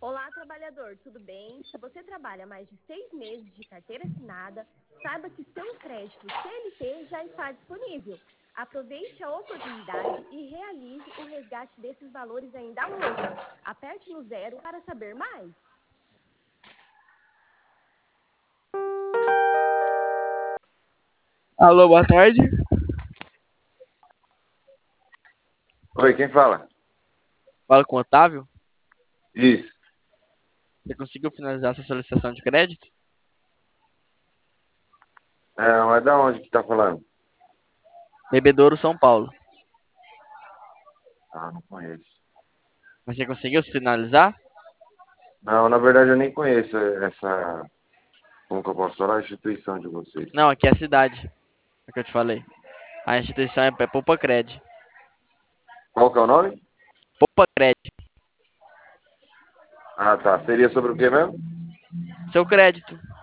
Olá, trabalhador, tudo bem? Se você trabalha mais de 6 meses de carteira assinada, saiba que seu crédito CLT já está disponível. Aproveite a oportunidade e realize o resgate desses valores ainda hoje. Aperte no 0 para saber mais. Alô, boa tarde. Oi, quem fala? Fala com o Otávio. Isso. Você conseguiu finalizar sua solicitação de crédito? Mas da onde que tá falando? Bebedouro, São Paulo. Ah, não conheço. Mas você conseguiu finalizar? Não, na verdade eu nem conheço essa, como que eu posso falar, a instituição de vocês. Não, aqui é a cidade. É o que eu te falei. A instituição é Poupa-Cred. Qual que é o nome? Poupa-Cred. Ah, tá. Seria sobre o quê mesmo? Seu crédito.